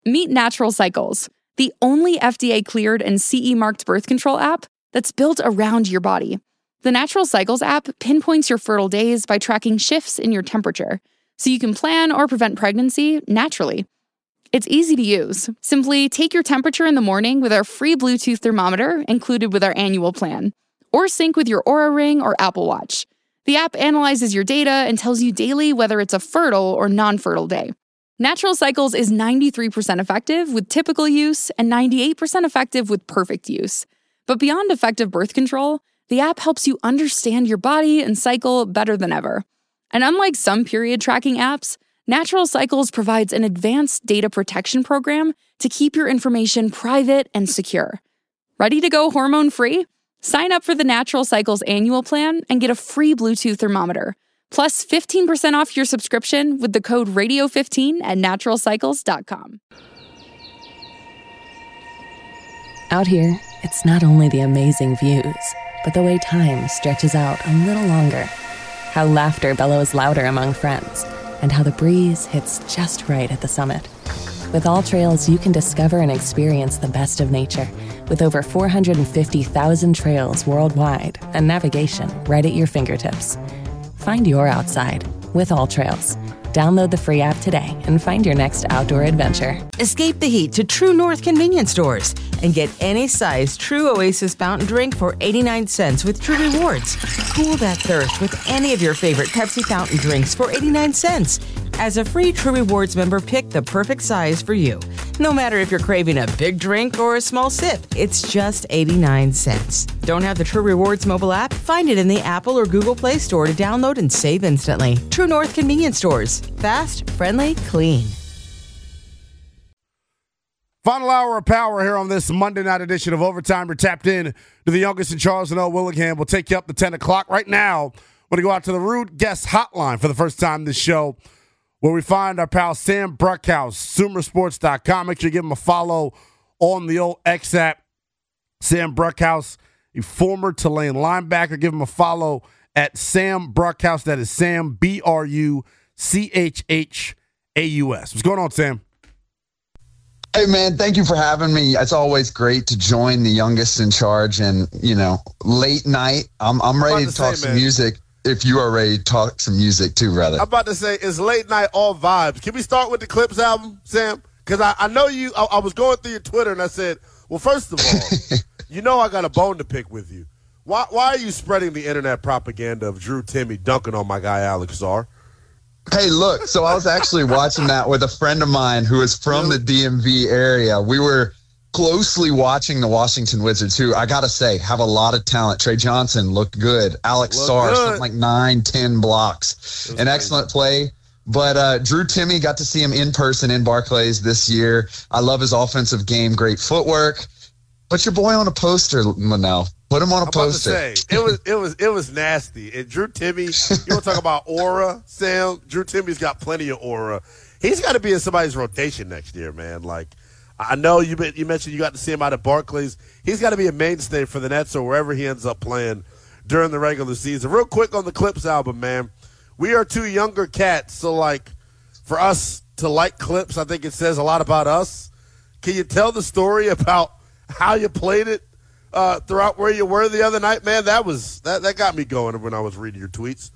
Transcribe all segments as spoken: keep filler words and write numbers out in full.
Meet Natural Cycles, the only F D A-cleared and C E-marked birth control app that's built around your body. The Natural Cycles app pinpoints your fertile days by tracking shifts in your temperature, so you can plan or prevent pregnancy naturally. It's easy to use. Simply take your temperature in the morning with our free Bluetooth thermometer included with our annual plan, or sync with your Oura Ring or Apple Watch. The app analyzes your data and tells you daily whether it's a fertile or non-fertile day. Natural Cycles is ninety-three percent effective with typical use and ninety-eight percent effective with perfect use. But beyond effective birth control, the app helps you understand your body and cycle better than ever. And unlike some period tracking apps, Natural Cycles provides an advanced data protection program to keep your information private and secure. Ready to go hormone-free? Sign up for the Natural Cycles annual plan and get a free Bluetooth thermometer, plus fifteen percent off your subscription with the code radio fifteen at natural cycles dot com. Out here, it's not only the amazing views, but the way time stretches out a little longer. How laughter bellows louder among friends, and how the breeze hits just right at the summit. With All Trails, you can discover and experience the best of nature with over four hundred fifty thousand trails worldwide and navigation right at your fingertips. Find your outside with All Trails. Download the free app today and find your next outdoor adventure. Escape the heat to True North convenience stores and get any size True Oasis fountain drink for eighty-nine cents with True Rewards. Cool that thirst with any of your favorite Pepsi fountain drinks for eighty-nine cents. As a free True Rewards member, pick the perfect size for you. No matter if you're craving a big drink or a small sip, it's just eighty-nine cents. Don't have the True Rewards mobile app? Find it in the Apple or Google Play Store to download and save instantly. True North convenience stores. Fast, friendly, clean. Final hour of power here on this Monday night edition of Overtime. We're tapped in to the youngest in Charles and L. Willingham. We'll take you up to ten o'clock. Right now, we're going to go out to the Rude Guest Hotline for the first time this show, where we find our pal Sam Bruckhouse, Sumer Sports dot com. Make sure you give him a follow on the old X app. Sam Bruckhouse, a former Tulane linebacker. Give him a follow at Sam Bruckhouse. That is Sam, B R U C H H A U S. What's going on, Sam? Hey, man, thank you for having me. It's always great to join the youngest in charge. And, you know, late night, I'm, I'm ready to, to talk say, some man. music. If you are ready to talk some music too, brother. I'm about to say, it's late night, all vibes. Can we start with the Clips album, Sam? Because I, I know you, I, I was going through your Twitter and I said, well, first of all, you know I got a bone to pick with you. Why why are you spreading the internet propaganda of Drew Timme dunking on my guy Alex Sarr? Hey, look, so I was actually watching that with a friend of mine who is from the D M V area. We were closely watching the Washington Wizards, who I got to say have a lot of talent. Trey Johnson looked good. Alex looked Sarr, good. something like nine, ten blocks. An crazy. excellent play. But uh, Drew Timme, got to see him in person in Barclays this year. I love his offensive game, great footwork. Put your boy on a poster now. Put him on a I'm poster. About to say, it was it was it was nasty. And Drew Timme, you want to talk about aura, Sam? Drew Timme's got plenty of aura. He's got to be in somebody's rotation next year, man. Like, I know you you mentioned you got to see him out at Barclays. He's got to be a mainstay for the Nets or wherever he ends up playing during the regular season. Real quick on the Clips album, man. We are two younger cats, so like for us to like Clips, I think it says a lot about us. Can you tell the story about how you played it uh, throughout where you were the other night, man? That was that, that got me going when I was reading your tweets.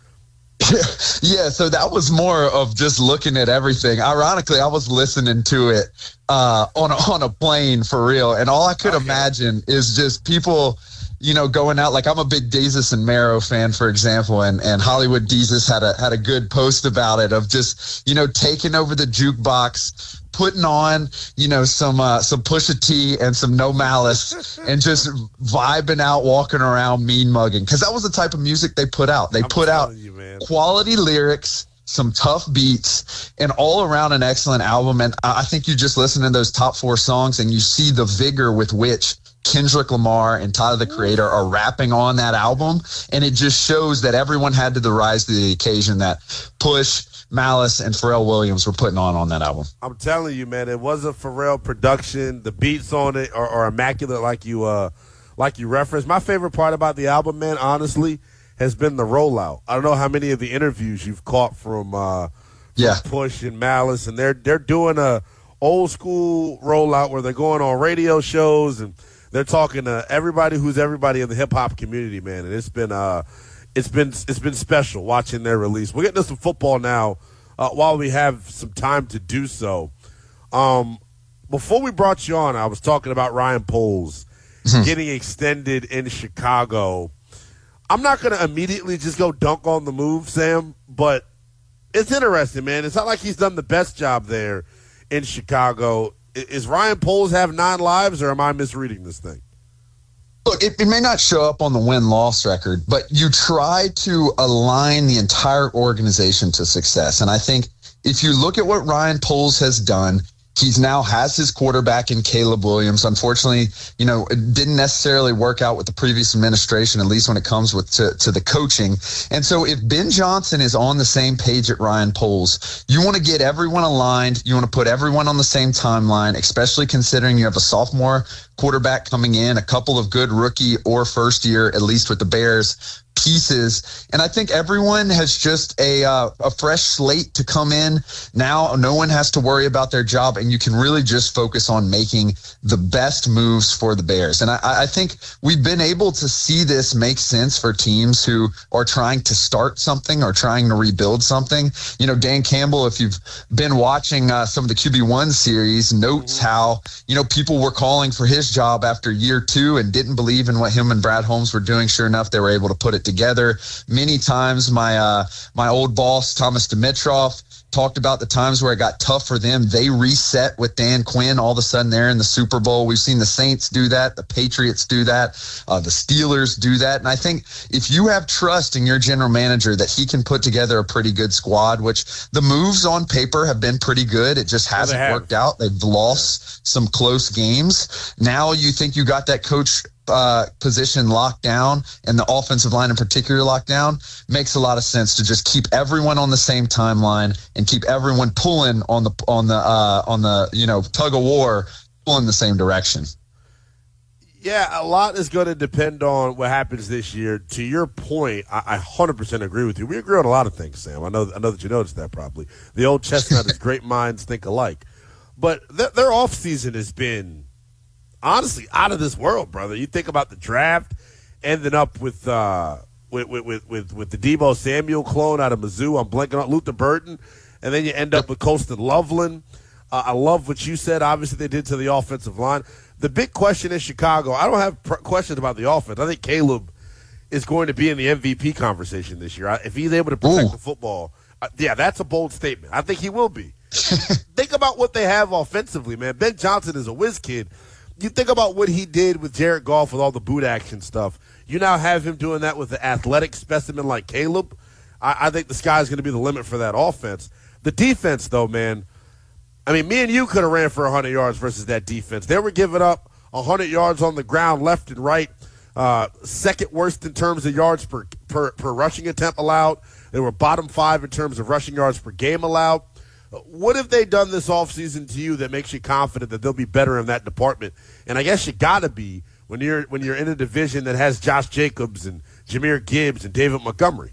Yeah, so that was more of just looking at everything. Ironically, I was listening to it uh, on a, on a plane for real, and all I could okay. imagine is just people, you know, going out. Like, I'm a big Desus and Mero fan, for example, and, and Hollywood Desus had a had a good post about it of just, you know, taking over the jukebox, putting on, you know, some uh, some Pusha T and some No Malice, and just vibing out, walking around, mean mugging, because that was the type of music they put out. They I'm put out you, quality lyrics, some tough beats, and all around an excellent album. And I think you just listen to those top four songs and you see the vigor with which Kendrick Lamar and Tyler, the Creator, are rapping on that album. And it just shows that everyone had to rise to the occasion that Push, Malice, and Pharrell Williams were putting on on that album. I'm telling you, man, it was a Pharrell production. The beats on it are, are immaculate, like you uh, like you referenced. My favorite part about the album, man, honestly, has been the rollout. I don't know how many of the interviews you've caught from, uh, from yeah. Push and Malice, and they're they're doing a old school rollout where they're going on radio shows and they're talking to everybody who's everybody in the hip hop community, man. And it's been uh, it's been it's been special watching their release. We're getting to some football now uh, while we have some time to do so. Um, before we brought you on, I was talking about Ryan Poles mm-hmm. getting extended in Chicago. I'm not going to immediately just go dunk on the move, Sam, but it's interesting, man. It's not like he's done the best job there in Chicago. Is Ryan Poles have nine lives, or am I misreading this thing? Look, it, it may not show up on the win-loss record, but you try to align the entire organization to success. And I think if you look at what Ryan Poles has done, he's now has his quarterback in Caleb Williams. Unfortunately, you know, it didn't necessarily work out with the previous administration, at least when it comes with to, to the coaching. And so if Ben Johnson is on the same page at Ryan Poles, you want to get everyone aligned. You want to put everyone on the same timeline, especially considering you have a sophomore quarterback coming in, a couple of good rookie or first year, at least with the Bears, pieces. And I think everyone has just a uh, a fresh slate to come in. Now no one has to worry about their job, and you can really just focus on making the best moves for the Bears. And I, I think we've been able to see this make sense for teams who are trying to start something or trying to rebuild something. You know, Dan Campbell, if you've been watching uh, some of the Q B one series, notes how, you know, people were calling for his job after year two and didn't believe in what him and Brad Holmes were doing. Sure enough, they were able to put it together. Many times my uh, my old boss, Thomas Dimitroff, talked about the times where it got tough for them. They reset with Dan Quinn. All of a sudden, they're in the Super Bowl. We've seen the Saints do that. The Patriots do that. Uh, the Steelers do that. And I think if you have trust in your general manager that he can put together a pretty good squad, which the moves on paper have been pretty good. It just hasn't well, worked out. They've lost yeah. some close games. Now you think you got that coach Uh, position locked down, and the offensive line in particular locked down, makes a lot of sense to just keep everyone on the same timeline and keep everyone pulling on the on the uh, on the you know tug of war, pulling the same direction. Yeah, a lot is going to depend on what happens this year. To your point, I, I one hundred percent agree with you. We agree on a lot of things, Sam. I know I know that you noticed that probably. The old chestnut is great minds think alike, but th- their offseason has been honestly out of this world, brother. You think about the draft, ending up with uh, with, with with with the Deebo Samuel clone out of Mizzou. I'm blanking on Luther Burden, and then you end up with Colston Loveland. Uh, I love what you said. Obviously, they did to the offensive line. The big question in Chicago, I don't have pr- questions about the offense. I think Caleb is going to be in the M V P conversation this year. If he's able to protect Ooh. the football, uh, yeah, that's a bold statement. I think he will be. Think about what they have offensively, man. Ben Johnson is a whiz kid. You think about what he did with Jared Goff with all the boot action stuff. You now have him doing that with an athletic specimen like Caleb. I, I think the sky's going to be the limit for that offense. The defense, though, man, I mean, me and you could have ran for one hundred yards versus that defense. They were giving up one hundred yards on the ground left and right, uh, second worst in terms of yards per, per, per rushing attempt allowed. They were bottom five in terms of rushing yards per game allowed. What have they done this offseason to you that makes you confident that they'll be better in that department? And I guess you got to be when you're when you're in a division that has Josh Jacobs and Jahmyr Gibbs and David Montgomery.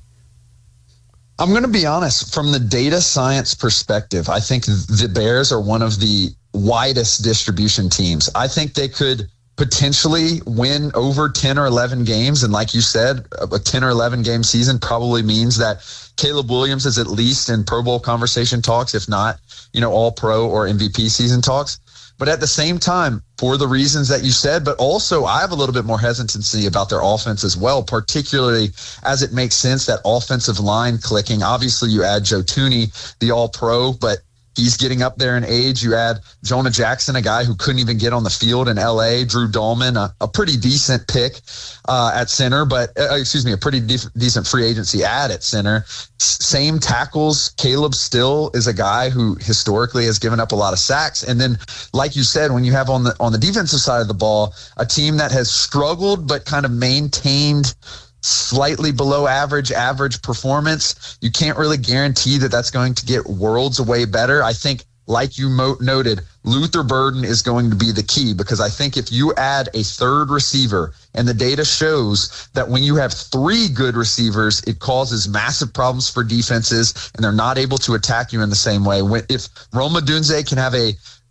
I'm going to be honest. From the data science perspective, I think the Bears are one of the widest distribution teams. I think they could potentially win over ten or eleven games. And like you said, a ten or eleven game season probably means that Caleb Williams is at least in Pro Bowl conversation talks, if not, you know, all pro or M V P season talks. But at the same time, for the reasons that you said, but also I have a little bit more hesitancy about their offense as well, particularly as it makes sense that offensive line clicking. Obviously, you add Joe Thuney, the all pro, but he's getting up there in age. You add Jonah Jackson, a guy who couldn't even get on the field in L A. Drew Dahlman, a, a pretty decent pick uh, at center, but uh, excuse me, a pretty de- decent free agency ad at center. S- same tackles. Caleb still is a guy who historically has given up a lot of sacks. And then, like you said, when you have on the on the defensive side of the ball a team that has struggled but kind of maintained slightly below average, average performance, you can't really guarantee that that's going to get worlds away better. I think, like you mo- noted, Luther Burden is going to be the key, because I think if you add a third receiver, and the data shows that when you have three good receivers, it causes massive problems for defenses, and they're not able to attack you in the same way. When, if Rome Odunze can have a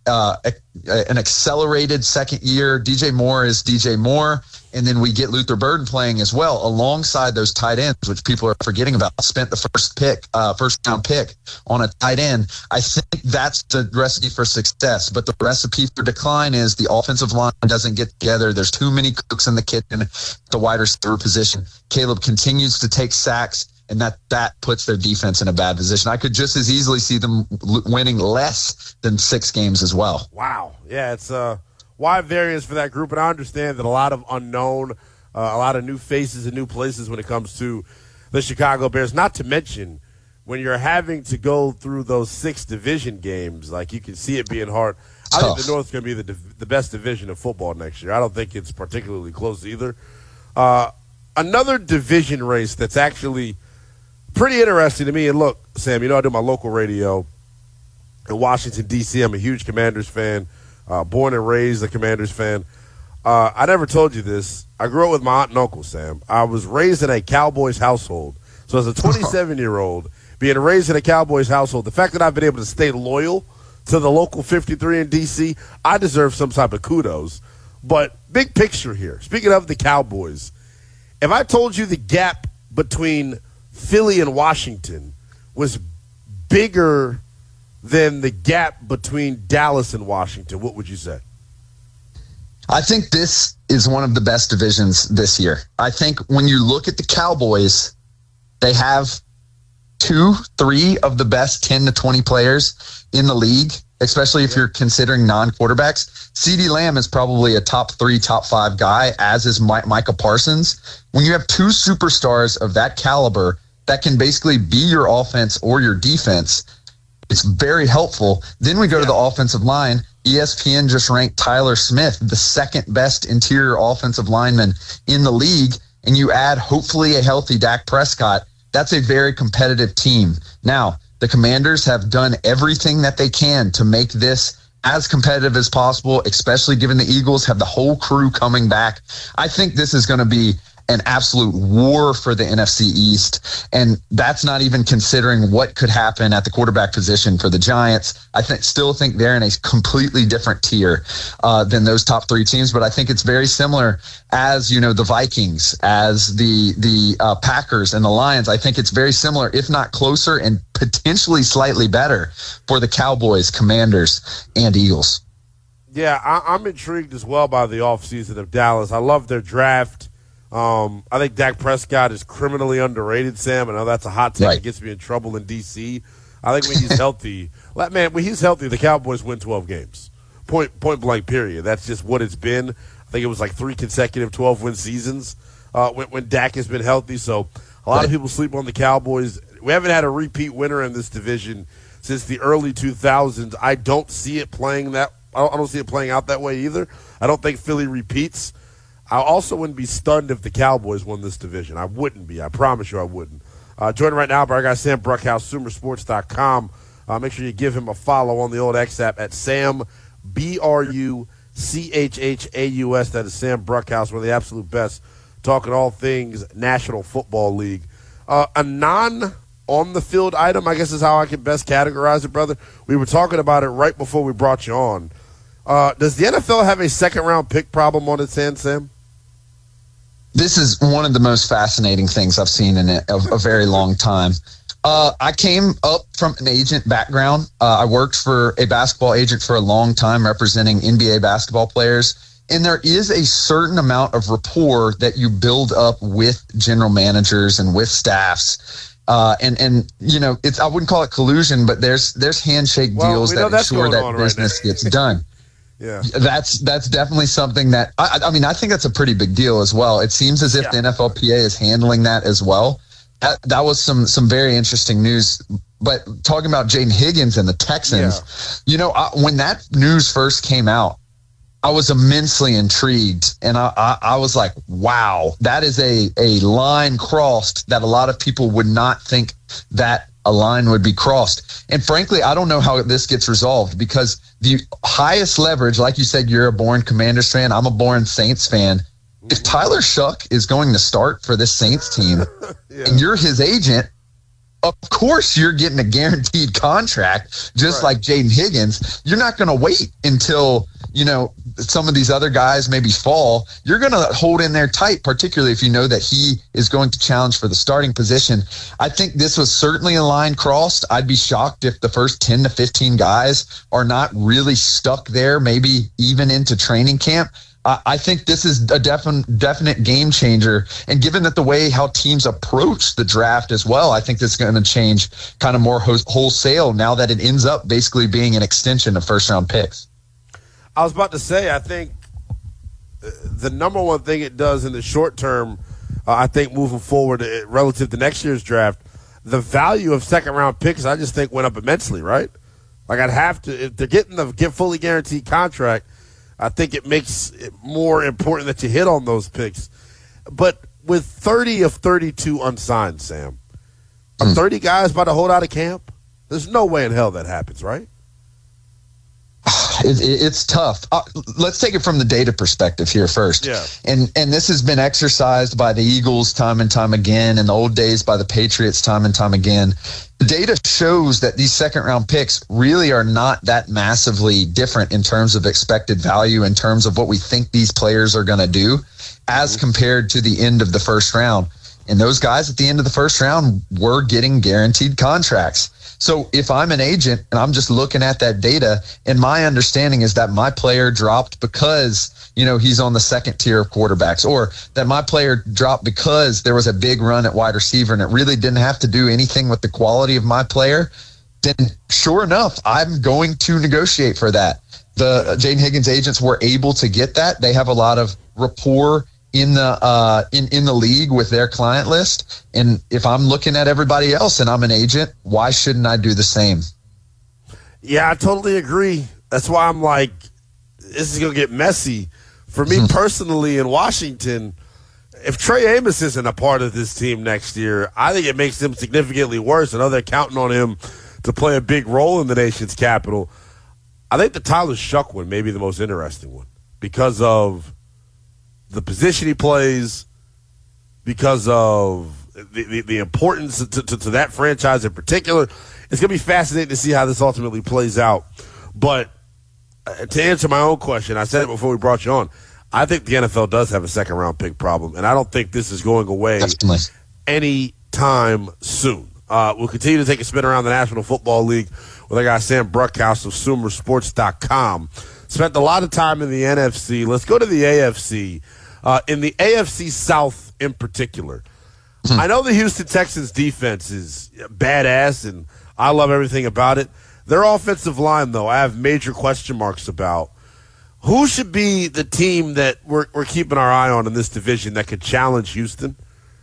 uh, a, an accelerated second year. D J Moore is D J Moore. And then we get Luther Burden playing as well alongside those tight ends, which people are forgetting about. Spent the first pick, uh, first round pick on a tight end. I think that's the recipe for success. But the recipe for decline is the offensive line doesn't get together. There's too many cooks in the kitchen at the wide receiver position. Caleb continues to take sacks, and that, that puts their defense in a bad position. I could just as easily see them winning less than six games as well. Wow. Yeah, it's uh wide variance for that group, and I understand that a lot of unknown, uh, a lot of new faces and new places when it comes to the Chicago Bears, not to mention when you're having to go through those six division games, like you can see it being hard. I think the North's going to be the div- the best division of football next year. I don't think it's particularly close either. Uh, another division race that's actually pretty interesting to me, and look, Sam, you know I do my local radio in Washington, D C I'm a huge Commanders fan. Uh, born and raised a Commanders fan. Uh, I never told you this. I grew up with my aunt and uncle, Sam. I was raised in a Cowboys household. So as a twenty-seven-year-old, being raised in a Cowboys household, the fact that I've been able to stay loyal to the local fifty-three in D C, I deserve some type of kudos. But big picture here, speaking of the Cowboys, if I told you the gap between Philly and Washington was bigger than the gap between Dallas and Washington, what would you say? I think this is one of the best divisions this year. I think when you look at the Cowboys, they have two, three of the best ten to twenty players in the league, especially if you're considering non-quarterbacks. CeeDee Lamb is probably a top three, top five guy, as is Mike, Micah Parsons. When you have two superstars of that caliber that can basically be your offense or your defense, it's very helpful. Then we go yeah. to the offensive line. E S P N just ranked Tyler Smith the second best interior offensive lineman in the league, and you add hopefully a healthy Dak Prescott. That's a very competitive team. Now, the Commanders have done everything that they can to make this as competitive as possible, especially given the Eagles have the whole crew coming back. I think this is going to be an absolute war for the N F C East, and that's not even considering what could happen at the quarterback position for the Giants. I think, still think they're in a completely different tier uh, than those top three teams, but I think it's very similar as, you know, the Vikings, as the the uh, Packers and the Lions. I think it's very similar, if not closer, and potentially slightly better for the Cowboys, Commanders, and Eagles. Yeah, I, I'm intrigued as well by the offseason of Dallas. I love their draft. Um, I think Dak Prescott is criminally underrated, Sam. I know that's a hot take. Right. That gets me in trouble in D C. I think when he's healthy, man, when he's healthy, the Cowboys win twelve games. Point point blank, period. That's just what it's been. I think it was like three consecutive twelve-win seasons uh, when, when Dak has been healthy. So a lot right. of people sleep on the Cowboys. We haven't had a repeat winner in this division since the early two thousands. I don't see it playing that. I don't, I don't see it playing out that way either. I don't think Philly repeats. I also wouldn't be stunned if the Cowboys won this division. I wouldn't be. I promise you I wouldn't. Uh, joining right now by our guy Sam Bruckhaus, Sumer Sports dot com. Uh, make sure you give him a follow on the old X app at Sam, B R U C H H A U S. That is Sam Bruckhaus, one of the absolute best, talking all things National Football League. Uh, a non-on-the-field item, I guess is how I can best categorize it, brother. We were talking about it right before we brought you on. Uh, does the N F L have a second-round pick problem on its hands, Sam? This is one of the most fascinating things I've seen in a, a very long time. Uh, I came up from an agent background. Uh, I worked for a basketball agent for a long time representing N B A basketball players. And there is a certain amount of rapport that you build up with general managers and with staffs. Uh, and, and, you know, it's, I wouldn't call it collusion, but there's, there's handshake well, deals that ensure that business right gets done. Yeah, that's that's definitely something that I, I mean I think that's a pretty big deal as well. It seems as if yeah. the N F L P A is handling that as well. That, that was some some very interesting news. But talking about Jaden Higgins and the Texans, yeah. you know, I, when that news first came out, I was immensely intrigued, and I, I, I was like, wow, that is a a line crossed that a lot of people would not think that a line would be crossed. And frankly, I don't know how this gets resolved, because the highest leverage, like you said, you're a born Commanders fan, I'm a born Saints fan. If Tyler Shuck is going to start for this Saints team yeah. and you're his agent, of course you're getting a guaranteed contract, just right. like Jaden Higgins. You're not going to wait until, you know, some of these other guys maybe fall. You're going to hold in there tight, particularly if you know that he is going to challenge for the starting position. I think this was certainly a line crossed. I'd be shocked if the first ten to fifteen guys are not really stuck there, maybe even into training camp. I think this is a definite definite game changer. And given that the way how teams approach the draft as well, I think this is going to change kind of more wholesale now that it ends up basically being an extension of first round picks. I was about to say, I think the number one thing it does in the short term, uh, I think moving forward uh, relative to next year's draft, the value of second round picks, I just think went up immensely, right? Like I'd have to, if they're getting the get fully guaranteed contract, I think it makes it more important that you hit on those picks. But with thirty of thirty-two unsigned, Sam, are thirty guys about to hold out of camp? There's no way in hell that happens, right? It, it, it's tough. Uh, let's take it from the data perspective here first. Yeah. And and this has been exercised by the Eagles time and time again, in the old days by the Patriots time and time again. The data shows that these second round picks really are not that massively different in terms of expected value, in terms of what we think these players are going to do, as compared to the end of the first round. And those guys at the end of the first round were getting guaranteed contracts. So if I'm an agent and I'm just looking at that data, and my understanding is that my player dropped because, you know, he's on the second tier of quarterbacks, or that my player dropped because there was a big run at wide receiver and it really didn't have to do anything with the quality of my player, then sure enough, I'm going to negotiate for that. The uh, Jaden Higgins agents were able to get that. They have a lot of rapport in the uh, in, in the league with their client list. And if I'm looking at everybody else and I'm an agent, why shouldn't I do the same? Yeah, I totally agree. That's why I'm like, this is going to get messy. For me personally in Washington, if Trey Amos isn't a part of this team next year, I think it makes them significantly worse. I know they're counting on him to play a big role in the nation's capital. I think the Tyler Shough one may be the most interesting one because of the position he plays, because of the, the, the importance to, to, to that franchise in particular. It's going to be fascinating to see how this ultimately plays out. But uh, to answer my own question, I said it before we brought you on, I think the N F L does have a second-round pick problem, and I don't think this is going away any time soon. Uh, we'll continue to take a spin around the National Football League with our guy Sam Bruckhouse of Sumer Sports dot com. Spent a lot of time in the N F C. Let's go to the A F C. Uh, in the A F C South in particular, hmm. I know the Houston Texans defense is badass, and I love everything about it. Their offensive line, though, I have major question marks about. Who should be the team that we're, we're keeping our eye on in this division that could challenge Houston?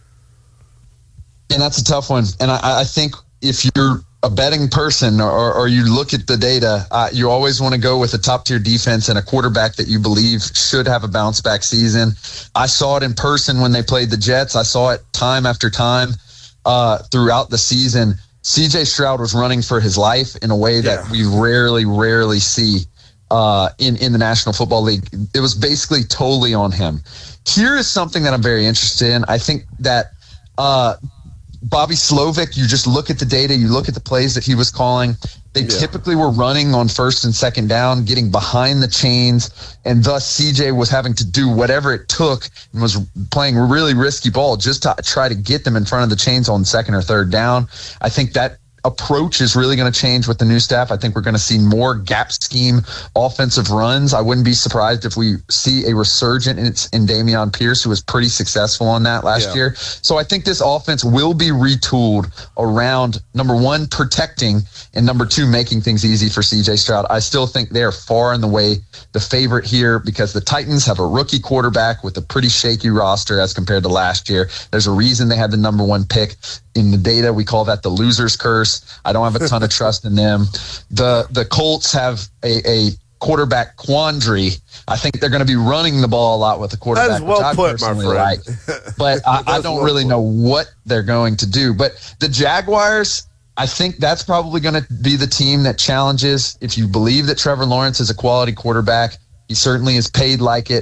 And that's a tough one. And I, I think if you're a betting person or, or you look at the data, uh, you always want to go with a top-tier defense and a quarterback that you believe should have a bounce-back season. I saw it in person when they played the Jets. I saw it time after time uh, throughout the season. C J Stroud was running for his life in a way that yeah. we rarely, rarely see uh, in, in the National Football League. It was basically totally on him. Here is something that I'm very interested in. I think that uh, – Bobby Slovic, you just look at the data, you look at the plays that he was calling. They yeah. typically were running on first and second down, getting behind the chains, and thus C J was having to do whatever it took and was playing really risky ball just to try to get them in front of the chains on second or third down. I think that approach is really going to change with the new staff. I think we're going to see more gap scheme offensive runs. I wouldn't be surprised if we see a resurgent in, in Dameon Pierce, who was pretty successful on that last yeah. year. So I think this offense will be retooled around, number one, protecting, and number two, making things easy for C J Stroud. I still think they are far and away the favorite here because the Titans have a rookie quarterback with a pretty shaky roster as compared to last year. There's a reason they had the number one pick. In the data, we call that the loser's curse. I don't have a ton of trust in them. The the Colts have a, a quarterback quandary. I think they're going to be running the ball a lot with the quarterback, that is well which I put, personally my like. But I, I don't well really put. know what they're going to do. But the Jaguars, I think that's probably going to be the team that challenges. If you believe that Trevor Lawrence is a quality quarterback, he certainly is paid like it.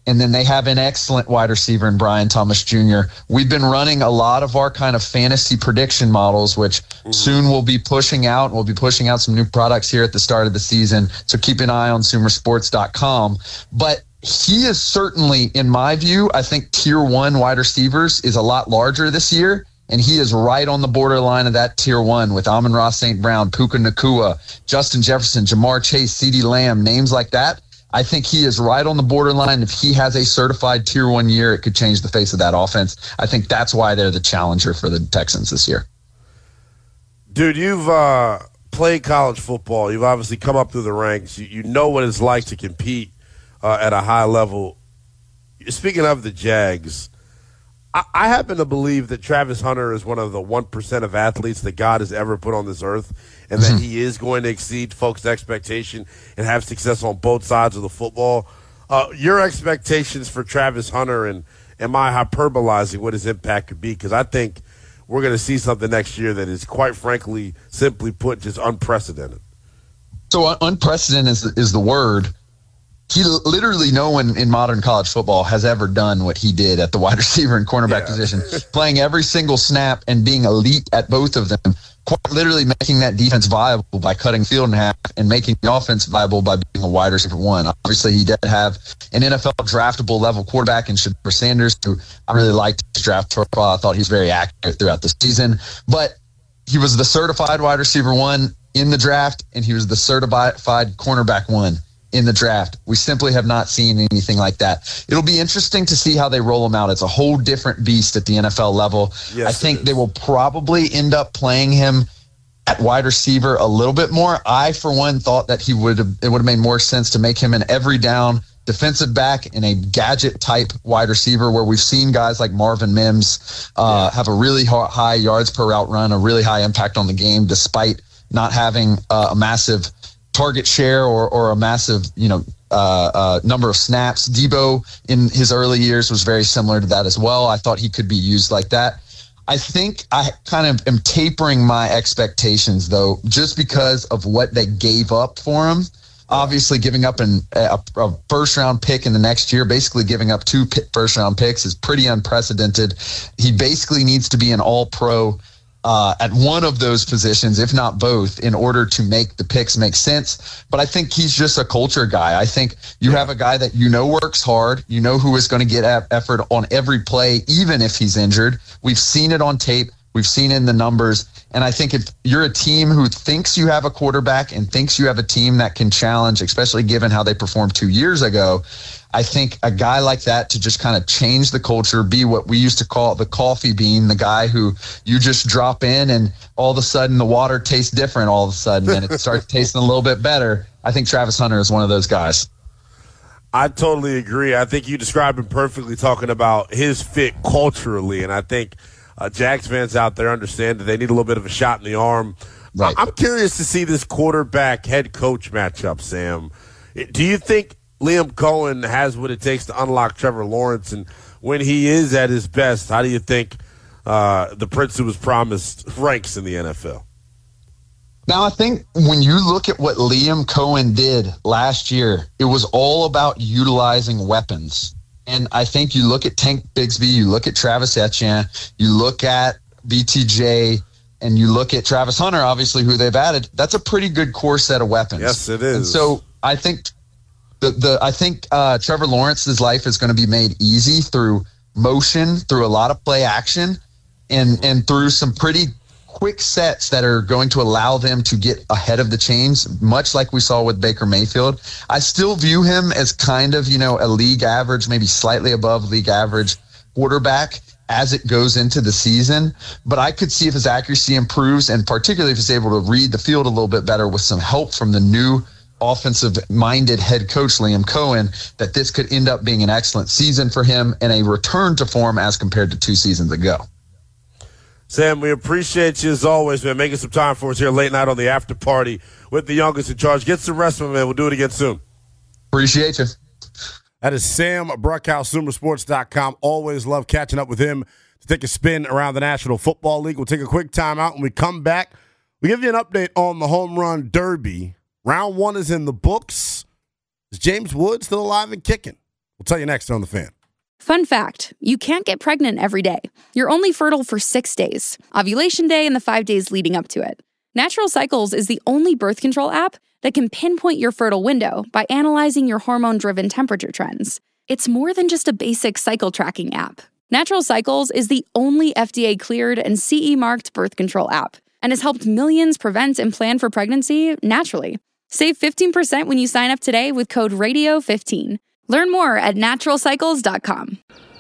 And then they have an excellent wide receiver in Brian Thomas Junior We've been running a lot of our kind of fantasy prediction models, which mm-hmm. soon we'll be pushing out. We'll be pushing out some new products here at the start of the season. So keep an eye on Sumer Sports dot com. But he is certainly, in my view, I think tier one wide receivers is a lot larger this year. And he is right on the borderline of that tier one with Amon-Ra Saint Brown, Puka Nacua, Justin Jefferson, Jamar Chase, CeeDee Lamb, names like that. I think he is right on the borderline. If he has a certified tier one year, it could change the face of that offense. I think that's why they're the challenger for the Texans this year. Dude, you've uh, played college football. You've obviously come up through the ranks. You, you know what it's like to compete uh, at a high level. Speaking of the Jags, I, I happen to believe that Travis Hunter is one of the one percent of athletes that God has ever put on this earth, and that he is going to exceed folks' expectation and have success on both sides of the football. Uh, your expectations for Travis Hunter, and am I hyperbolizing what his impact could be? Because I think we're going to see something next year that is, quite frankly, simply put, just unprecedented. So uh, unprecedented is, is the word. He literally no one in modern college football has ever done what he did at the wide receiver and cornerback yeah. position, playing every single snap and being elite at both of them, quite literally making that defense viable by cutting field in half and making the offense viable by being a wide receiver one. Obviously, he did have an N F L draftable level quarterback in Shedeur Sanders, who I really liked his draft profile. I thought he was very accurate throughout the season. But he was the certified wide receiver one in the draft, and he was the certified cornerback one in the draft. We simply have not seen anything like that. It'll be interesting to see how they roll him out. It's a whole different beast at the N F L level. Yes, I think they will probably end up playing him at wide receiver a little bit more. I, for one, thought that he would have, it would have made more sense to make him an every down defensive back and a gadget type wide receiver, where we've seen guys like Marvin Mims uh, yeah. have a really high yards per route run, a really high impact on the game, despite not having uh, a massive target share or or a massive, you know, uh, uh, number of snaps. Debo in his early years was very similar to that as well. I thought he could be used like that. I think I kind of am tapering my expectations, though, just because of what they gave up for him. Obviously, giving up an, a, a first-round pick in the next year, basically giving up two first-round picks, is pretty unprecedented. He basically needs to be an all-pro Uh, at one of those positions, if not both, in order to make the picks make sense. But I think he's just a culture guy. I think you have a guy that you know works hard, you know who is going to get effort on every play, even if he's injured. We've seen it on tape. We've seen it in the numbers. And I think if you're a team who thinks you have a quarterback and thinks you have a team that can challenge, especially given how they performed two years ago, I think a guy like that to just kind of change the culture, be what we used to call the coffee bean, the guy who you just drop in and all of a sudden the water tastes different all of a sudden and it starts tasting a little bit better. I think Travis Hunter is one of those guys. I totally agree. I think you described him perfectly, talking about his fit culturally. And I think uh, Jags fans out there understand that they need a little bit of a shot in the arm. Right. I'm curious to see this quarterback head coach matchup, Sam. Do you think Liam Cohen has what it takes to unlock Trevor Lawrence? And when he is at his best, how do you think uh, the prince who was promised ranks in the N F L? Now, I think when you look at what Liam Cohen did last year, it was all about utilizing weapons. And I think you look at Tank Bigsby, you look at Travis Etienne, you look at B T J, and you look at Travis Hunter, obviously, who they've added. That's a pretty good core set of weapons. Yes, it is. And so I think The, the I think uh, Trevor Lawrence's life is going to be made easy through motion, through a lot of play action, and and through some pretty quick sets that are going to allow them to get ahead of the chains, much like we saw with Baker Mayfield. I still view him as kind of, you know, a league average, maybe slightly above league average quarterback as it goes into the season. But I could see if his accuracy improves, and particularly if he's able to read the field a little bit better with some help from the new offensive-minded head coach Liam Cohen, that this could end up being an excellent season for him and a return to form as compared to two seasons ago. Sam, we appreciate you as always, man, making some time for us here late night on the after party with the youngest in charge. Get some rest, man. We'll do it again soon. Appreciate you. That is Sam Bruckhouse, Sumer Sports dot com. Always love catching up with him to take a spin around the National Football League. We'll take a quick time out. When we come back, we give you an update on the Home Run Derby. Round one is in the books. Is James Wood still alive and kicking? We'll tell you next on The Fan. Fun fact, you can't get pregnant every day. You're only fertile for six days, ovulation day and the five days leading up to it. Natural Cycles is the only birth control app that can pinpoint your fertile window by analyzing your hormone-driven temperature trends. It's more than just a basic cycle tracking app. Natural Cycles is the only F D A-cleared and C E-marked birth control app and has helped millions prevent and plan for pregnancy naturally. Save fifteen percent when you sign up today with code radio fifteen. Learn more at natural cycles dot com.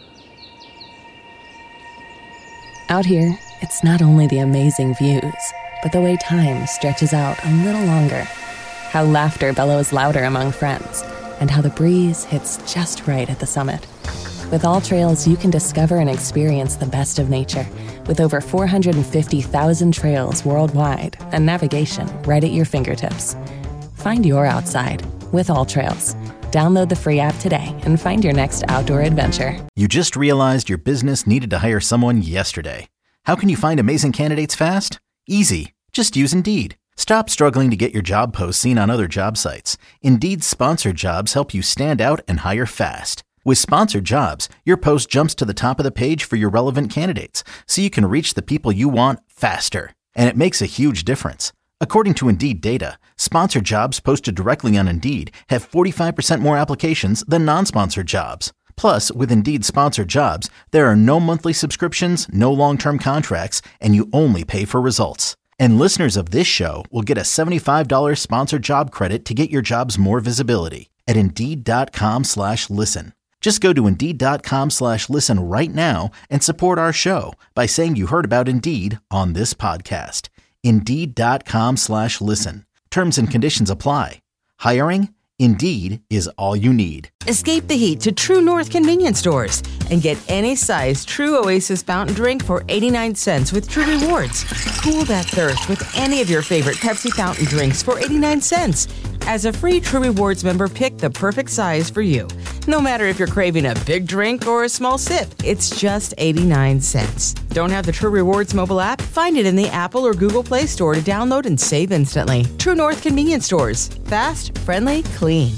Out here, it's not only the amazing views, but the way time stretches out a little longer. How laughter bellows louder among friends, and how the breeze hits just right at the summit. With All Trails, you can discover and experience the best of nature with over four hundred fifty thousand trails worldwide and navigation right at your fingertips. Find your outside with All Trails. Download the free app today and find your next outdoor adventure. You just realized your business needed to hire someone yesterday. How can you find amazing candidates fast? Easy. Just use Indeed. Stop struggling to get your job posts seen on other job sites. Indeed's sponsored jobs help you stand out and hire fast. With sponsored jobs, your post jumps to the top of the page for your relevant candidates, so you can reach the people you want faster. And it makes a huge difference. According to Indeed data, sponsored jobs posted directly on Indeed have forty-five percent more applications than non-sponsored jobs. Plus, with Indeed sponsored jobs, there are no monthly subscriptions, no long-term contracts, and you only pay for results. And listeners of this show will get a seventy-five dollars sponsored job credit to get your jobs more visibility at Indeed.com slash listen. Just go to Indeed.com slash listen right now and support our show by saying you heard about Indeed on this podcast. Indeed.com slash listen. Terms and conditions apply. Hiring? Indeed is all you need. Escape the heat to True North convenience stores and get any size True Oasis fountain drink for eighty-nine cents with True Rewards. Cool that thirst with any of your favorite Pepsi fountain drinks for eighty-nine cents. As a free True Rewards member, pick the perfect size for you. No matter if you're craving a big drink or a small sip, it's just eighty-nine cents. Don't have the True Rewards mobile app? Find it in the Apple or Google Play Store to download and save instantly. True North convenience stores. Fast, friendly, clean.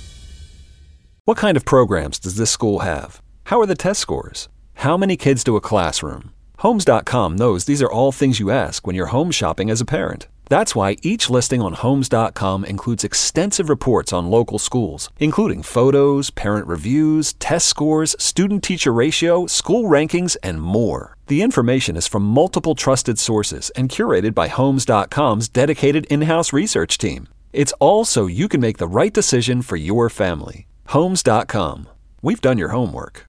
What kind of programs does this school have? How are the test scores? How many kids do a classroom? Homes dot com knows these are all things you ask when you're home shopping as a parent. That's why each listing on Homes dot com includes extensive reports on local schools, including photos, parent reviews, test scores, student-teacher ratio, school rankings, and more. The information is from multiple trusted sources and curated by Homes dot com's dedicated in-house research team. It's all so you can make the right decision for your family. Homes dot com. We've done your homework.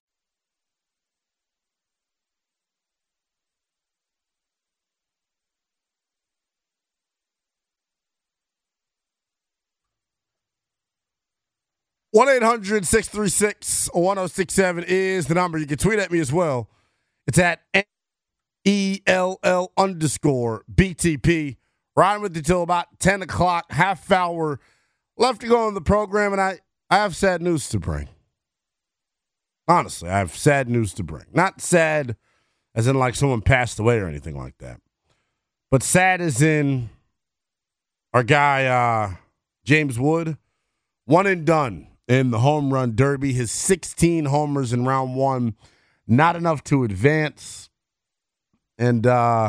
one eight hundred six three six one oh six seven is the number. You can tweet at me as well. It's at E L L underscore B T P. Riding with you till about ten o'clock, half hour left to go on the program, and I, I have sad news to bring. Honestly, I have sad news to bring. Not sad as in like someone passed away or anything like that, but sad as in our guy, uh, James Wood, one and done in the home run derby. His sixteen homers in round one, not enough to advance. And uh,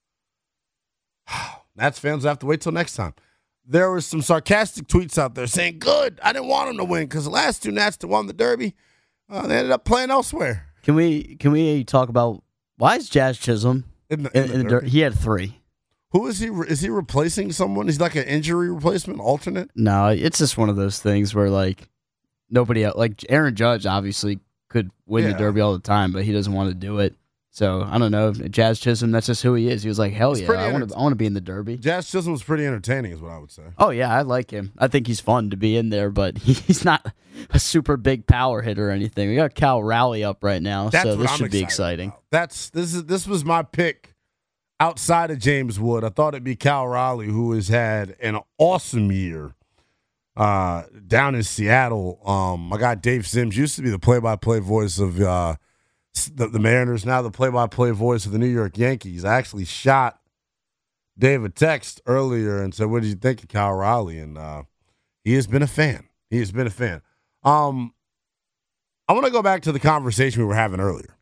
Nats fans have to wait till next time. There was some sarcastic tweets out there saying, good, I didn't want him to win because the last two Nats that won the derby, uh, they ended up playing elsewhere. Can we can we talk about, why is Jazz Chisholm In the, in in, the in the derby. dirt? He had three. Who is he? Is he replacing someone? He's like an injury replacement, alternate? No, it's just one of those things where, like, nobody else, like Aaron Judge obviously could win Yeah. the Derby all the time, but he doesn't want to do it. So I don't know. Jazz Chisholm, that's just who he is. He was like, hell He's yeah, pretty I want enter- to. I want to be in the Derby. Jazz Chisholm was pretty entertaining, is what I would say. Oh yeah, I like him. I think he's fun to be in there, but he's not a super big power hitter or anything. We got Cal Raleigh up right now, That's so what this I'm should be excited exciting. about. That's this is this was my pick outside of James Wood. I thought it'd be Cal Raleigh, who has had an awesome year uh, down in Seattle. Um, my guy Dave Sims used to be the play-by-play voice of uh, the, the Mariners, now the play-by-play voice of the New York Yankees. I actually shot Dave a text earlier and said, "What did you think of Cal Raleigh?" And uh, he has been a fan. He has been a fan. Um, I want to go back to the conversation we were having earlier.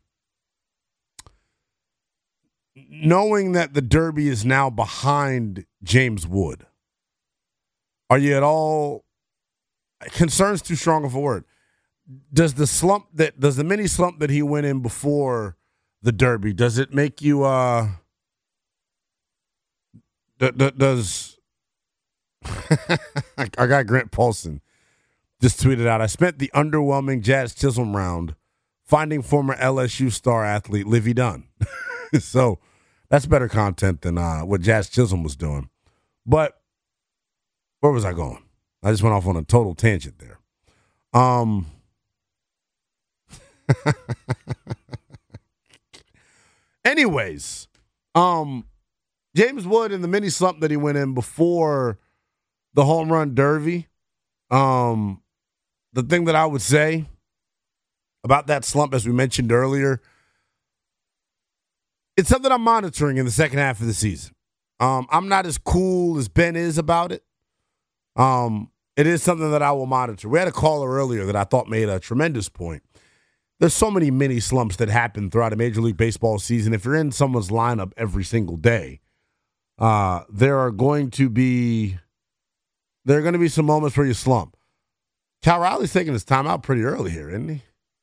Knowing that the Derby is now behind James Wood, are you at all concerned's too strong of a word? Does the slump that does the mini slump that he went in before the Derby, does it make you uh d- d- does I got Grant Paulson just tweeted out, I spent the underwhelming Jazz Chisholm round finding former L S U star athlete Livy Dunn. So that's better content than uh, what Jazz Chisholm was doing. But where was I going? I just went off on a total tangent there. Um, anyways, um, James Wood in the mini slump that he went in before the home run derby. Um, the thing that I would say about that slump, as we mentioned earlier, it's something I'm monitoring in the second half of the season. Um, I'm not as cool as Ben is about it. Um, it is something that I will monitor. We had a caller earlier that I thought made a tremendous point. There's so many mini slumps that happen throughout a Major League Baseball season. If you're in someone's lineup every single day, uh, there are going to be there are going to be some moments where you slump. Cal Riley's taking his time out pretty early here, isn't he?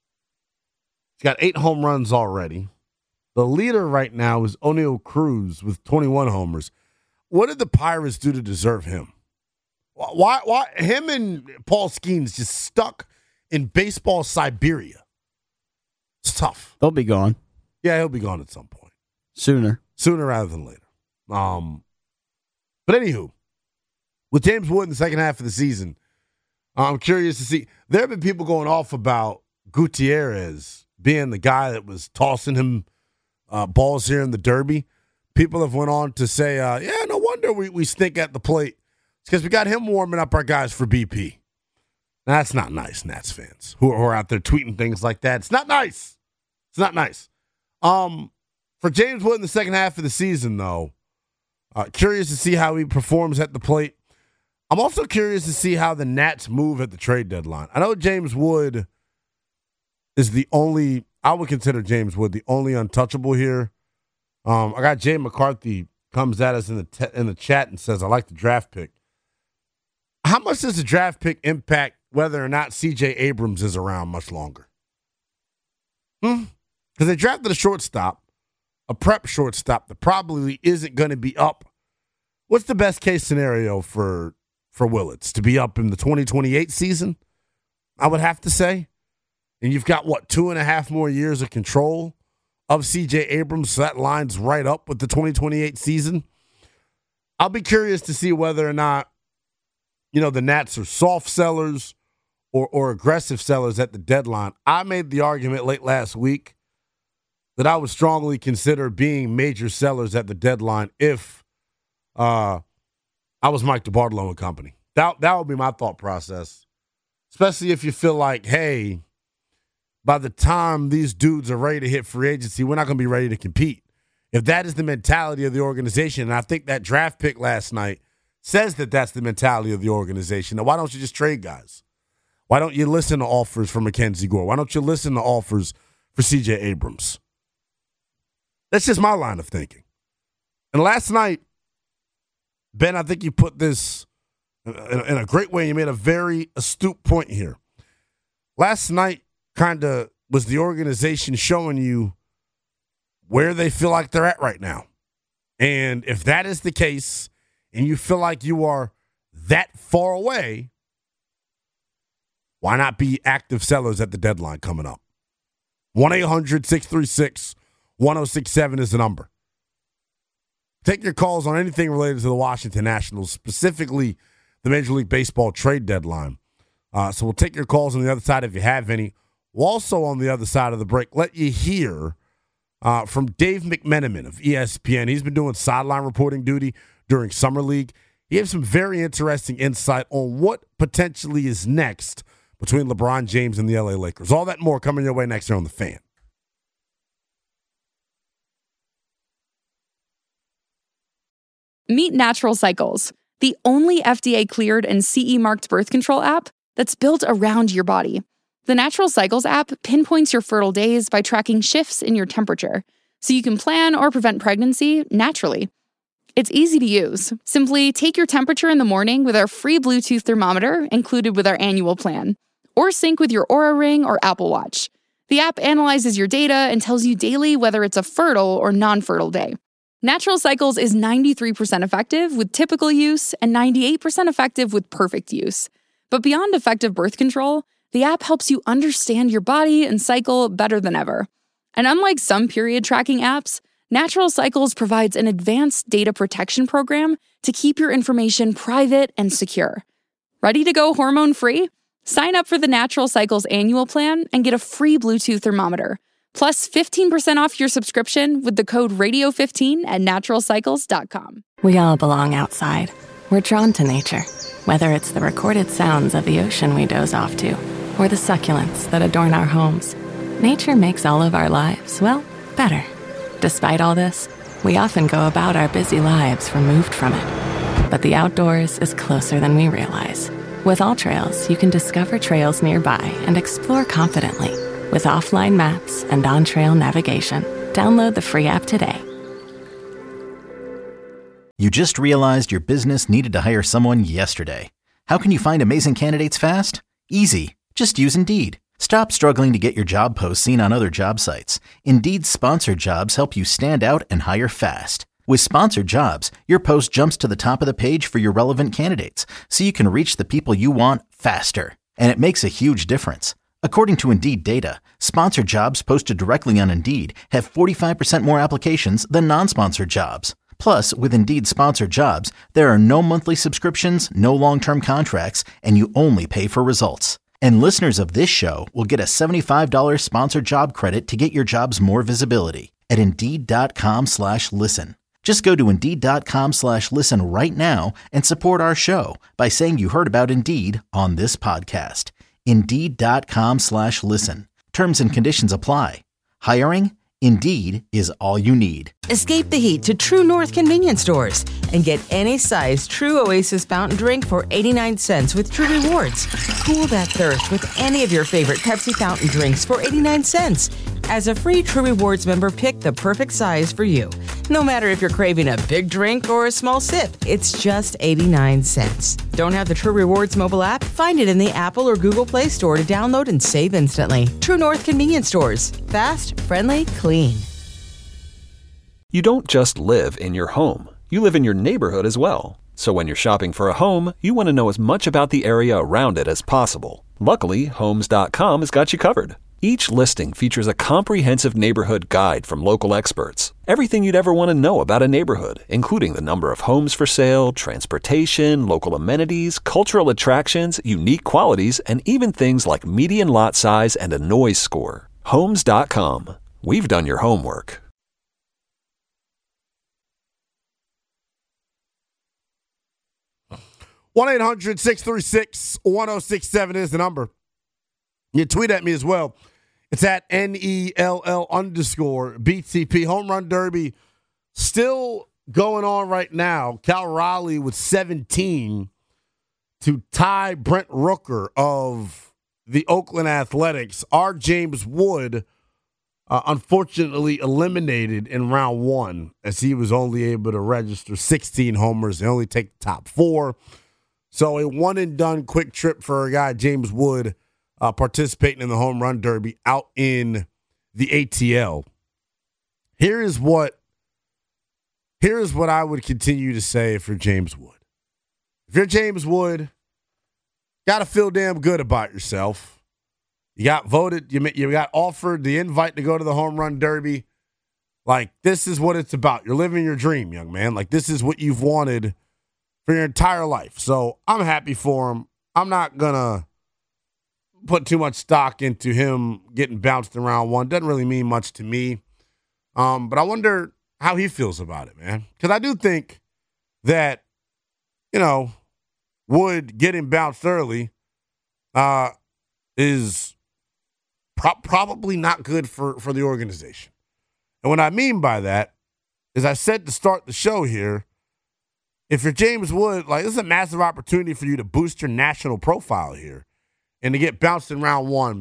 He's got eight home runs already. The leader right now is Oneil Cruz with twenty-one homers. What did the Pirates do to deserve him? Why, why, him and Paul Skeens just stuck in baseball Siberia. It's tough. They'll be gone. Yeah, he'll be gone at some point. Sooner. Sooner rather than later. Um, but anywho, with James Wood in the second half of the season, I'm curious to see. There have been people going off about Gutierrez being the guy that was tossing him uh, balls here in the Derby. People have went on to say, uh, yeah, no wonder we, we stink at the plate. It's because we got him warming up our guys for B P. Now, that's not nice, Nats fans who are, who are out there tweeting things like that. It's not nice. It's not nice. Um, for James Wood in the second half of the season, though, uh, curious to see how he performs at the plate. I'm also curious to see how the Nats move at the trade deadline. I know James Wood is the only, I would consider James Wood the only untouchable here. Um, I got Jay McCarthy comes at us in the te- in the chat and says, I like the draft pick. How much does the draft pick impact whether or not C J Abrams is around much longer? Hmm? Because they drafted a shortstop, a prep shortstop that probably isn't going to be up. What's the best case scenario for for Willits? To be up in the twenty twenty-eight season, I would have to say. And you've got, what, two and a half more years of control of C J Abrams, so that lines right up with the twenty twenty-eight season. I'll be curious to see whether or not, you know, the Nats are soft sellers or, or aggressive sellers at the deadline. I made the argument late last week that I would strongly consider being major sellers at the deadline if uh, I was Mike DeBartolo and company. That, that would be my thought process, especially if you feel like, hey, by the time these dudes are ready to hit free agency, we're not going to be ready to compete. If that is the mentality of the organization, and I think that draft pick last night says that that's the mentality of the organization, now why don't you just trade guys? Why don't you listen to offers for Mackenzie Gore? Why don't you listen to offers for C J Abrams? That's just my line of thinking. And last night, Ben, I think you put this in a great way. You made a very astute point here. Last night kind of was the organization showing you where they feel like they're at right now. And if that is the case, and you feel like you are that far away, why not be active sellers at the deadline coming up? one eight hundred six three six one oh six seven is the number. Take your calls on anything related to the Washington Nationals, specifically the Major League Baseball trade deadline. Uh, so we'll take your calls on the other side if you have any. We'll also, on the other side of the break, let you hear uh, from Dave McMenamin of E S P N. He's been doing sideline reporting duty during Summer League. He gave some very interesting insight on what potentially is next between LeBron James and the L A Lakers. All that and more coming your way next year on The Fan. Meet Natural Cycles, the only F D A-cleared and C E marked birth control app that's built around your body. The Natural Cycles app pinpoints your fertile days by tracking shifts in your temperature, so you can plan or prevent pregnancy naturally. It's easy to use. Simply take your temperature in the morning with our free Bluetooth thermometer included with our annual plan, or sync with your Oura Ring or Apple Watch. The app analyzes your data and tells you daily whether it's a fertile or non-fertile day. Natural Cycles is ninety-three percent effective with typical use and ninety-eight percent effective with perfect use. But beyond effective birth control, the app helps you understand your body and cycle better than ever. And unlike some period tracking apps, Natural Cycles provides an advanced data protection program to keep your information private and secure. Ready to go hormone-free? Sign up for the Natural Cycles annual plan and get a free Bluetooth thermometer, plus fifteen percent off your subscription with the code radio fifteen at natural cycles dot com. We all belong outside. We're drawn to nature, whether it's the recorded sounds of the ocean we doze off to, or the succulents that adorn our homes. Nature makes all of our lives, well, better. Despite all this, we often go about our busy lives removed from it. But the outdoors is closer than we realize. With AllTrails, you can discover trails nearby and explore confidently. With offline maps and on-trail navigation, download the free app today. You just realized your business needed to hire someone yesterday. How can you find amazing candidates fast? Easy. Just use Indeed. Stop struggling to get your job posts seen on other job sites. Indeed's sponsored jobs help you stand out and hire fast. With sponsored jobs, your post jumps to the top of the page for your relevant candidates, so you can reach the people you want faster. And it makes a huge difference. According to Indeed data, sponsored jobs posted directly on Indeed have forty-five percent more applications than non-sponsored jobs. Plus, with Indeed sponsored jobs, there are no monthly subscriptions, no long-term contracts, and you only pay for results. And listeners of this show will get a seventy-five dollars sponsored job credit to get your jobs more visibility at Indeed.com slash listen. Just go to Indeed.com slash listen right now and support our show by saying you heard about Indeed on this podcast. Indeed.com slash listen. Terms and conditions apply. Hiring? Indeed is all you need. Escape the heat to True North convenience stores and get any size True Oasis fountain drink for eighty-nine cents with True Rewards. Cool that thirst with any of your favorite Pepsi fountain drinks for eighty-nine cents. As a free True Rewards member, pick the perfect size for you. No matter if you're craving a big drink or a small sip, it's just eighty-nine cents. Don't have the True Rewards mobile app? Find it in the Apple or Google Play Store to download and save instantly. True North convenience stores. Fast, friendly, clean. You don't just live in your home. You live in your neighborhood as well. So when you're shopping for a home, you want to know as much about the area around it as possible. Luckily, Homes dot com has got you covered. Each listing features a comprehensive neighborhood guide from local experts. Everything you'd ever want to know about a neighborhood, including the number of homes for sale, transportation, local amenities, cultural attractions, unique qualities, and even things like median lot size and a noise score. Homes dot com. We've done your homework. one eight hundred six three six one oh six seven is the number. You tweet at me as well. It's at N E L L underscore B T P. Home Run Derby still going on right now. Cal Raleigh with seventeen to tie Brent Rooker of the Oakland Athletics. Our James Wood, uh, unfortunately, eliminated in round one as he was only able to register sixteen homers. They only take the top four. So a one-and-done quick trip for a guy, James Wood, uh, participating in the Home Run Derby out in the A T L. Here is what, here is what I would continue to say for James Wood. If you're James Wood, got to feel damn good about yourself. You got voted, you, you got offered the invite to go to the Home Run Derby. Like, this is what it's about. You're living your dream, young man. Like, this is what you've wanted for your entire life. So I'm happy for him. I'm not going to put too much stock into him getting bounced in round one. Doesn't really mean much to me. Um, but I wonder how he feels about it, man. Because I do think that, you know, Wood getting bounced early uh, is pro- probably not good for, for the organization. And what I mean by that is I said to start the show here, if you're James Wood, like, this is a massive opportunity for you to boost your national profile here and to get bounced in round one.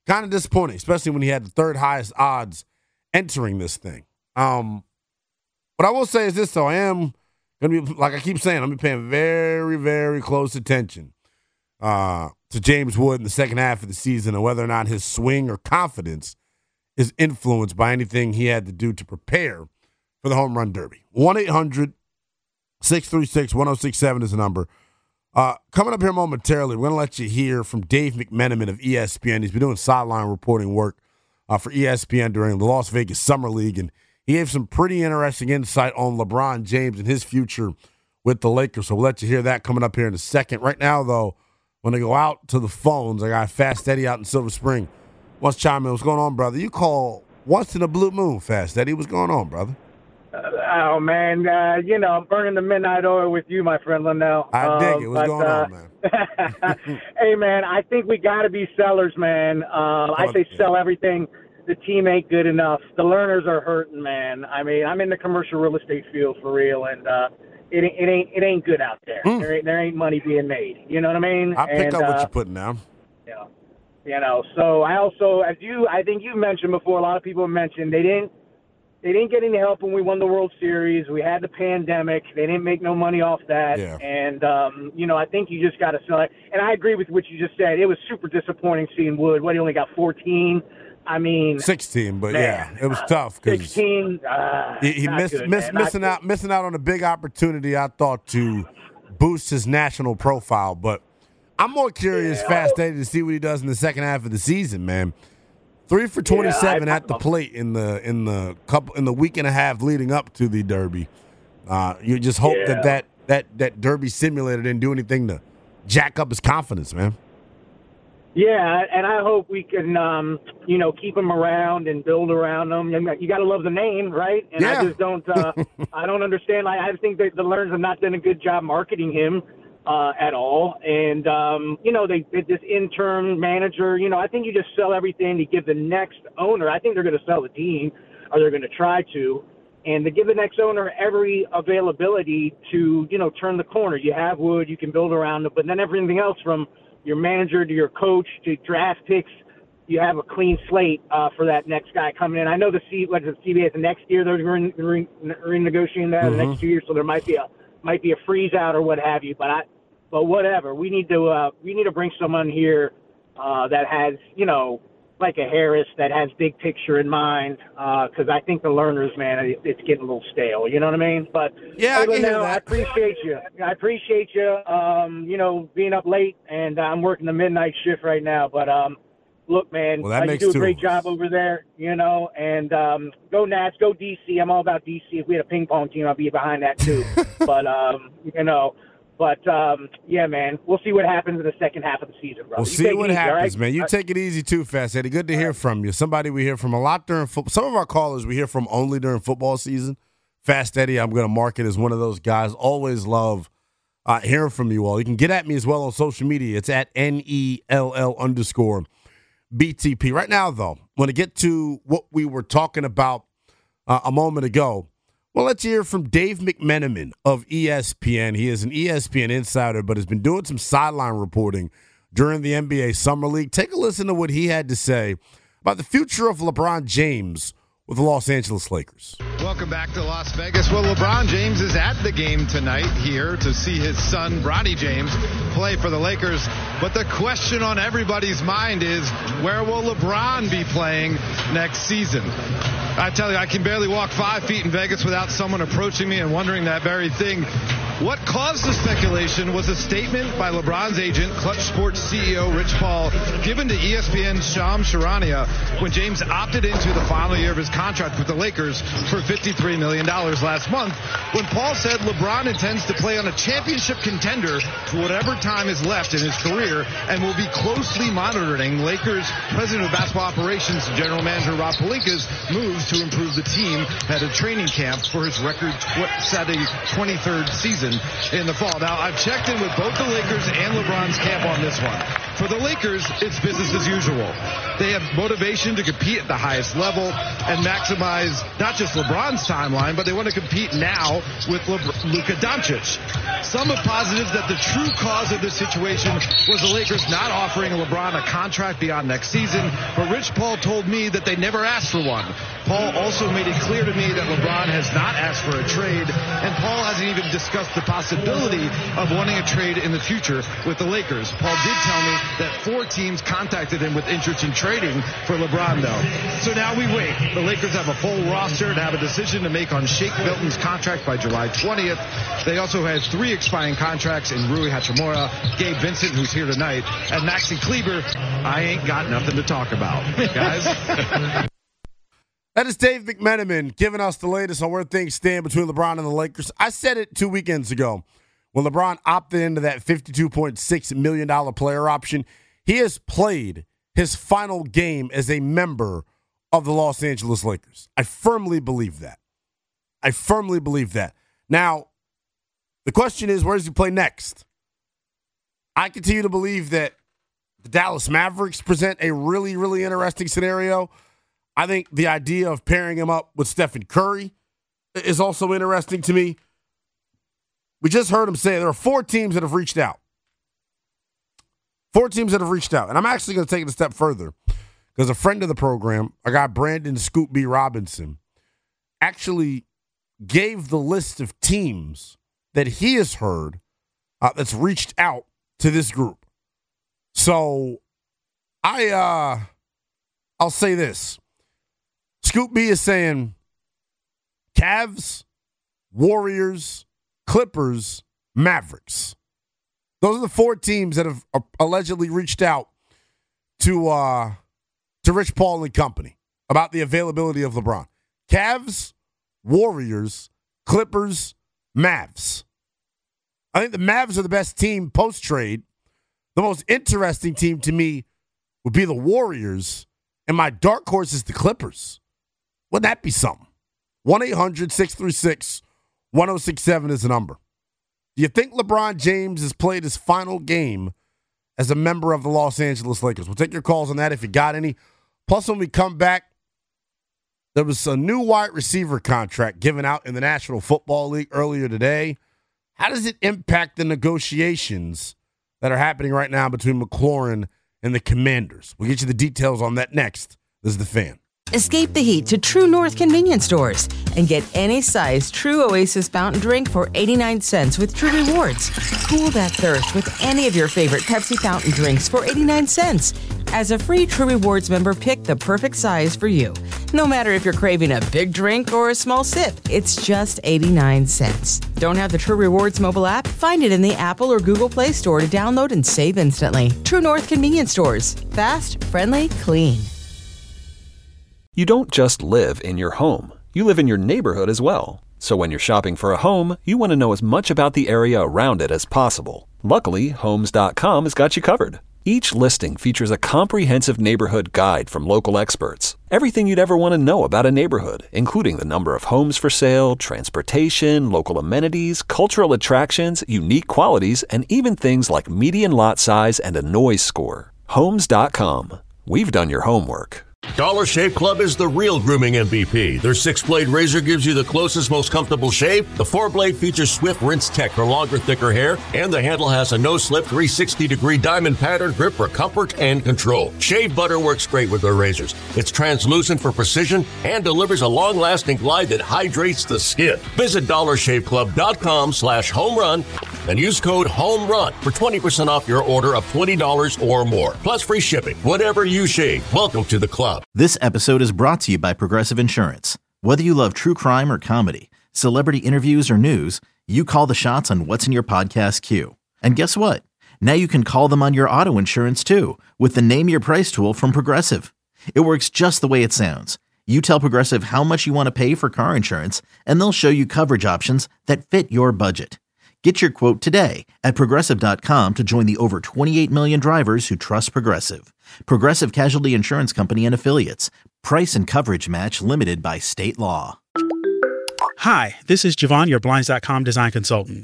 kind of disappointing, especially when he had the third highest odds entering this thing. Um, what I will say is this, though. I am going to be, like I keep saying, I'm going to be paying very, very close attention uh, to James Wood in the second half of the season and whether or not his swing or confidence is influenced by anything he had to do to prepare for the Home Run Derby. one eight hundred six three six one oh six seven is the number. Uh, coming up here momentarily, we're going to let you hear from Dave McMenamin of E S P N. He's been doing sideline reporting work uh, for E S P N during the Las Vegas Summer League, and he gave some pretty interesting insight on LeBron James and his future with the Lakers. So we'll let you hear that coming up here in a second. Right now, though, when I go out to the phones, I got Fast Eddie out in Silver Spring. What's chime in? What's going on, brother? You call once in a blue moon, Fast Eddie. What's going on, brother? Uh, oh, man. Uh, you know, I'm burning the midnight oil with you, my friend Linnell. I dig it. Um, What's but, going uh, on, man? Hey, man, I think we got to be sellers, man. Uh, I say sell everything. The team ain't good enough. The learners are hurting, man. I mean, I'm in the commercial real estate field for real, and uh, it, it ain't it ain't good out there. Mm. There, ain't, there ain't money being made. You know what I mean? I pick and, up what uh, you're putting down. Yeah. You know, so I also, as you, I think you mentioned before, a lot of people mentioned they didn't, they didn't get any help when we won the World Series. We had the pandemic. They didn't make no money off that. Yeah. And, um, you know, I think you just got to sell it. And I agree with what you just said. It was super disappointing seeing Wood. What, he only got fourteen? I mean, sixteen, but man, yeah, it was tough because sixteen. Uh, he, he missed, good, missed missing good. out, missing out on a big opportunity. I thought to boost his national profile, but I'm more curious, yeah. Fast Eddie, to see what he does in the second half of the season, man. Three for twenty-seven yeah, I, at the plate in the in the couple in the week and a half leading up to the Derby. Uh, you just hope yeah. that, that that that Derby simulator didn't do anything to jack up his confidence, man. Yeah, and I hope we can, um, you know, keep him around and build around him. You got to love the name, right? And yeah. I just don't, uh, I don't understand. I, I think that the Learners have not done a good job marketing him uh, at all. And, um, you know, they did this interim manager. You know, I think you just sell everything to give the next owner. I think they're going to sell the team, or they're going to try to. And to give the next owner every availability to, you know, turn the corner. You have Wood, you can build around it, but then everything else from your manager to your coach to draft picks, you have a clean slate uh, for that next guy coming in. I know the C, what is it, C B A the next year they're re- re- renegotiating that mm-hmm. the next two years, so there might be a might be a freeze out or what have you. But I, but whatever, we need to uh, we need to bring someone here uh, that has, you know, like a Harris that has big picture in mind, because uh, I think the Learners, man, it, it's getting a little stale. You know what I mean? But yeah, hey, I, can now, hear that. I appreciate you. I appreciate you. Um, you know, being up late, and I'm working the midnight shift right now. But um, look, man, well, that uh, makes you do a two great of job us. over there. You know, and um, go Nats, go D C. I'm all about D C. If we had a ping pong team, I'd be behind that too. but um, you know. But, um, yeah, man, we'll see what happens in the second half of the season, bro. We'll you see what easy, happens, right? man. You all take it easy, too, Fast Eddie. Good to hear from you. Somebody we hear from a lot during football. Some of our callers we hear from only during football season. Fast Eddie, I'm going to mark it as one of those guys. Always love uh, hearing from you all. You can get at me as well on social media. It's at N E L L underscore B T P. Right now, though, want to get to what we were talking about uh, a moment ago. Well, let's hear from Dave McMenamin of E S P N. He is an E S P N insider, but has been doing some sideline reporting during the N B A Summer League. Take a listen to what he had to say about the future of LeBron James with the Los Angeles Lakers. Welcome back to Las Vegas. Well, LeBron James is at the game tonight here to see his son, Bronny James, play for the Lakers. But the question on everybody's mind is, where will LeBron be playing next season? I tell you, I can barely walk five feet in Vegas without someone approaching me and wondering that very thing. What caused the speculation was a statement by LeBron's agent, Clutch Sports C E O Rich Paul, given to E S P N's Shams Charania when James opted into the final year of his contract with the Lakers for fifty-three million dollars last month, when Paul said LeBron intends to play on a championship contender for whatever time is left in his career and will be closely monitoring Lakers President of Basketball Operations and General Manager Rob Pelinka's moves to improve the team at a training camp for his record-setting twenty-third season in the fall. Now, I've checked in with both the Lakers and LeBron's camp on this one. For the Lakers, it's business as usual. They have motivation to compete at the highest level and maximize not just LeBron's timeline, but they want to compete now with Le- Luka Doncic. Some have posited that the true cause of this situation was the Lakers not offering LeBron a contract beyond next season, but Rich Paul told me that they never asked for one. Paul also made it clear to me that LeBron has not asked for a trade, and Paul hasn't even discussed the possibility of wanting a trade in the future with the Lakers. Paul did tell me that four teams contacted him with interest in trading for LeBron, though. So now we wait. The Lakers have a full roster and have a decision to make on Shake Milton's contract by July twentieth. They also have three expiring contracts in Rui Hachimura, Gabe Vincent, who's here tonight, and Maxi Kleber. I ain't got nothing to talk about, guys. That is Dave McMenamin giving us the latest on where things stand between LeBron and the Lakers. I said it two weekends ago when LeBron opted into that fifty-two point six million dollars player option. He has played his final game as a member of the Los Angeles Lakers. I firmly believe that. I firmly believe that. Now, the question is, where does he play next? I continue to believe that the Dallas Mavericks present a really, really interesting scenario. I think the idea of pairing him up with Stephen Curry is also interesting to me. We just heard him say there are four teams that have reached out. Four teams that have reached out. And I'm actually going to take it a step further because a friend of the program, a guy, Brandon Scoop B. Robinson, actually gave the list of teams that he has heard uh, that's reached out to this group. So I, uh, I'll say this. Scoop B is saying Cavs, Warriors, Clippers, Mavericks. Those are the four teams that have allegedly reached out to uh, to Rich Paul and company about the availability of LeBron. Cavs, Warriors, Clippers, Mavs. I think the Mavs are the best team post-trade. The most interesting team to me would be the Warriors, and my dark horse is the Clippers. Wouldn't that be something? one eight hundred six three six one oh six seven is the number. Do you think LeBron James has played his final game as a member of the Los Angeles Lakers? We'll take your calls on that if you got any. Plus, when we come back, there was a new wide receiver contract given out in the National Football League earlier today. How does it impact the negotiations that are happening right now between McLaurin and the Commanders? We'll get you the details on that next. This is The Fan. Escape the heat to True North convenience stores and get any size True Oasis fountain drink for eighty-nine cents with True Rewards. Cool that thirst with any of your favorite Pepsi fountain drinks for eighty-nine cents. As a free True Rewards member, pick the perfect size for you. No matter if you're craving a big drink or a small sip, it's just eighty-nine cents. Don't have the True Rewards mobile app? Find it in the Apple or Google Play Store to download and save instantly. True North convenience stores. Fast, friendly, clean. You don't just live in your home. You live in your neighborhood as well. So when you're shopping for a home, you want to know as much about the area around it as possible. Luckily, Homes dot com has got you covered. Each listing features a comprehensive neighborhood guide from local experts. Everything you'd ever want to know about a neighborhood, including the number of homes for sale, transportation, local amenities, cultural attractions, unique qualities, and even things like median lot size and a noise score. Homes dot com. We've done your homework. Dollar Shave Club is the real grooming M V P. Their six-blade razor gives you the closest, most comfortable shave. The four-blade features Swift Rinse Tech for longer, thicker hair. And the handle has a no-slip three hundred sixty degree diamond pattern grip for comfort and control. Shave butter works great with their razors. It's translucent for precision and delivers a long-lasting glide that hydrates the skin. Visit dollar shave club dot com slash home run and use code HOMERUN for twenty percent off your order of twenty dollars or more. Plus free shipping. Whatever you shave, welcome to the club. This episode is brought to you by Progressive Insurance. Whether you love true crime or comedy, celebrity interviews or news, you call the shots on what's in your podcast queue. And guess what? Now you can call them on your auto insurance too with the Name Your Price tool from Progressive. It works just the way it sounds. You tell Progressive how much you want to pay for car insurance, and they'll show you coverage options that fit your budget. Get your quote today at Progressive dot com to join the over twenty-eight million drivers who trust Progressive. Progressive Casualty Insurance Company and Affiliates. Price and coverage match limited by state law. Hi, this is Javon, your Blinds dot com design consultant.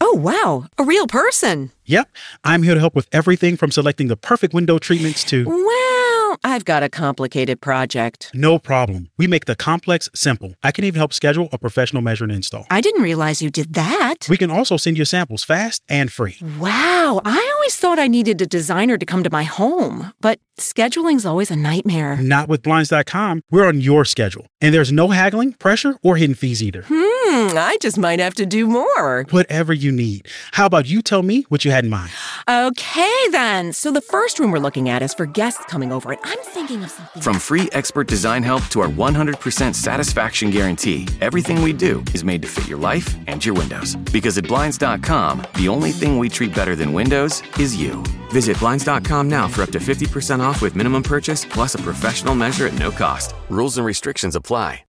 Oh, wow. A real person. Yep. I'm here to help with everything from selecting the perfect window treatments to... Well, I've got a complicated project. No problem. We make the complex simple. I can even help schedule a professional measure and install. I didn't realize you did that. We can also send you samples fast and free. Wow. I always thought I needed a designer to come to my home, but scheduling's always a nightmare. Not with Blinds dot com. We're on your schedule. And there's no haggling, pressure, or hidden fees either. Hmm, I just might have to do more. Whatever you need. How about you tell me what you had in mind? Okay, then. So the first room we're looking at is for guests coming over, and I'm thinking of something... From free expert design help to our one hundred percent satisfaction guarantee, everything we do is made to fit your life and your windows. Because at Blinds dot com, the only thing we treat better than windows is you. Visit Blinds dot com now for up to fifty percent off with minimum purchase, plus a professional measure at no cost. Rules and restrictions apply.